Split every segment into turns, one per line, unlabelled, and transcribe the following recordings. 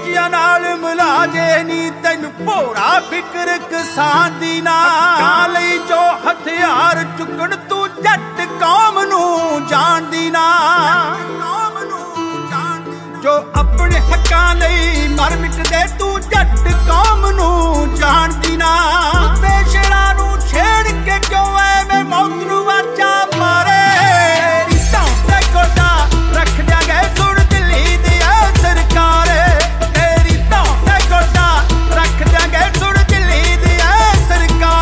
ਖੁਸ਼ੀਆਂ ਨਾਲ ਮਿਲਾ ਜੇ ਨੀ ਤੈਨੂੰ ਭੋਰਾ ਫਿਕਰ ਕਿਸਾਨ ਦੀ ਨਾ। ਹੱਕਾਂ ਲਈ ਜੋ ਹਥਿਆਰ ਚੁੱਕਣ ਤੂੰ ਜੱਟ ਕੌਮ ਨੂੰ ਜਾਣਦੀ ਨਾ। ਜੋ ਆਪਣੇ ਹੱਕਾਂ ਲਈ ਮਰ ਮਿਟਦੇ ਤੂੰ ਜੱਟ ਕੌਮ ਨੂੰ ਜਾਣਦੀ ਨਾ। ਬੇਸ਼ਰਾਂ ਨੂੰ ਛੇੜ ਕੇ ਕਿਉਂ ਐਵੇਂ ਮੌਤ ਨੂੰ ਵਾਚਾ ਮਾਰੇ। ਰੀਤਾਂ ਤੇ ਗੋਡਾ ਰੱਖ ਦਿਆਂਗੇ ਸੁਣ ਦਿੱਲੀ ਦੀ ਐ ਸਰਕਾਰ। ਤੇਰੀ ਤਾਂ ਤੇ ਗੋਡਾ ਰੱਖ ਦਿਆਂਗੇ ਸੁਣ ਦਿੱਲੀ ਦੀ ਐ ਸਰਕਾਰ।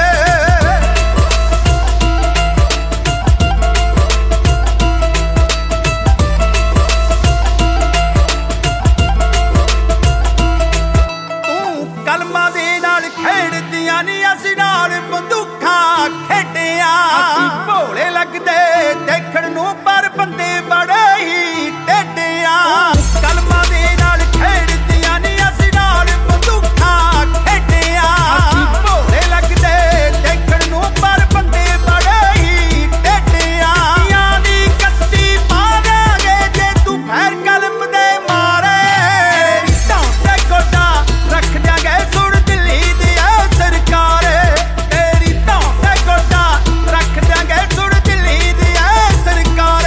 ਕਲਮਾਂ ਦੇ ਨਾਲ ਖੇਡਦੀਆਂ ਨੀ ਅਸੀਂ ਨਾਲ ਬੰਦੂਕਾਂ ਖੇਡਿਆ। ਅਸੀਂ ਭੋਲੇ ਲੱਗਦੇ ਦੇਖਣ ਨੂੰ ਪਰ ਬੰਦੇ ਬੜੇ ਹੀ ਟੇਢੇ ਆ। ਕਲਮਾਂ ਦੇ ਨਾਲ ਖੇਡਦੀਆਂ ਨੀ ਅਸੀਂ ਨਾਲ ਬੰਦੂਕਾਂ ਖੇਡਿਆ। ਅਸੀਂ ਭੋਲੇ ਲੱਗਦੇ ਦੇਖਣ ਨੂੰ ਪਰ ਬੰਦੇ ਬੜੇ ਹੀ ਟੇਢੇ ਆ। ਆਂ ਦੀ ਕੱਤੀ ਪਾ ਦਿਆਂਗੇ ਜੇ ਤੂੰ ਫੇਰ ਕਲਮ ਦੇ ਮਾਰੇ। ਰੀਤਾਂ ਤੇ ਗੋਡਾ ਰੱਖ ਦਿਆਂਗੇ ਸੁਣ ਦਿੱਲੀ ਦੀ ਐ ਸਰਕਾਰ। ਤੇਰੀ ਤਾਂ ਤੇ ਗੋਡਾ ਰੱਖ ਦਿਆਂਗੇ ਸੁਣ ਦਿੱਲੀ ਦੀ ਐ ਸਰਕਾਰ।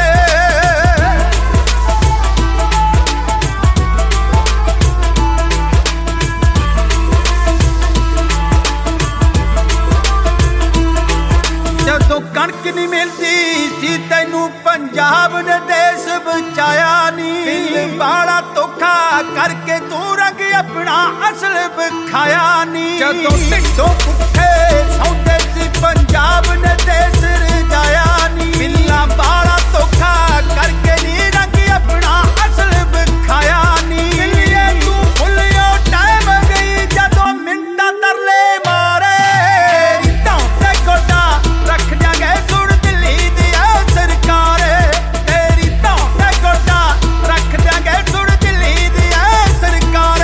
ਜਦੋਂ ਕਣਕ ਨਹੀਂ ਮਿਲਦੀ ਸੀ ਤੈਨੂੰ ਪੰਜਾਬ ਨੇ ਦੇਸ਼ ਬਚਾਇਆ ਨੀ। ਦਿਲ ਵਾਲਾ ਧੋਖਾ ਕਰਕੇ ਤੂੰ ਰੰਗ ਆਪਣਾ ਅਸਲ ਵਿਖਾਇਆ ਨੀ। ਜਦੋਂ ਢਿੱਡੋਂ ਪੁੱਠੇ ਸੌਦੇ ਸੀ ਪੰਜਾਬ ਨੇ ਦੇਸ਼ ਰਜਾਇਆ ਨੀ। ਬਿੱਲਾਂ ਵਾਲਾ ਧੋਖਾ ਕਰਕੇ ਨੀ ਰੰਗ ਆਪਣਾ ਅਸਲ ਵਿਖਾਇਆ ਨੀ। ਦਿੱਲੀਏ ਤੂੰ ਭੁੱਲਿਓ ਟਾਈਮ ਗਈ ਜਦੋਂ ਮਿੰਟਾਂ ਤਰਲੇ ਮਾਰੇ। ਰੀਤਾਂ ਤੇ ਗੋਡਾ ਰੱਖ ਦਿਆਂਗੇ ਸੁਣ ਦਿੱਲੀ ਦੀ ਐ ਸਰਕਾਰ। ਤੇਰੀ ਤਾਂ ਤੇ ਗੋਡਾ ਰੱਖ ਦਿਆਂਗੇ ਸੁਣ ਦਿੱਲੀ ਦੀ ਐ ਸਰਕਾਰ।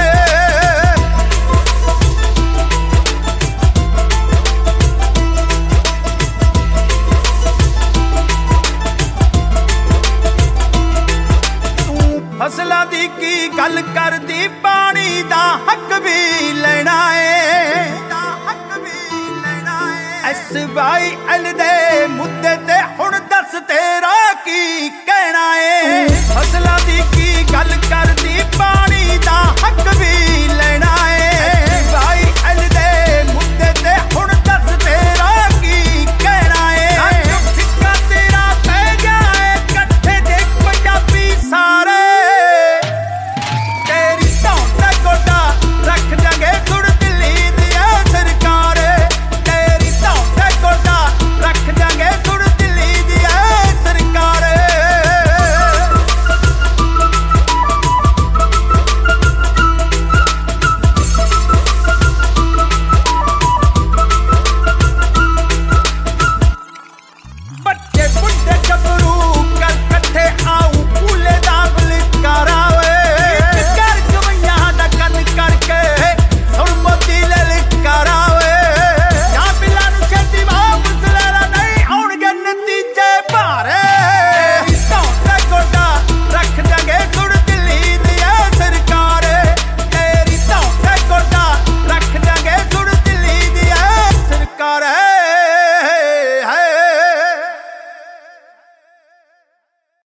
ਤੂੰ ਫਸਲਾਂ ਦੀ ਕੀ ਗੱਲ ਕਰਦੀ ਪਾਣੀ ਦਾ ਹੱਕ ਵੀ ਲੈਣਾ ਏ। SYL ਦੇ ਮੁੱਦੇ ਤੇ ਹੁਣ ਦੱਸ ਤੇਰਾ ਕੀ ਕਹਿਣਾ ਏ। ਫਸਲਾਂ ਦੀ ਕੀ ਗੱਲ ਕਰਦੀ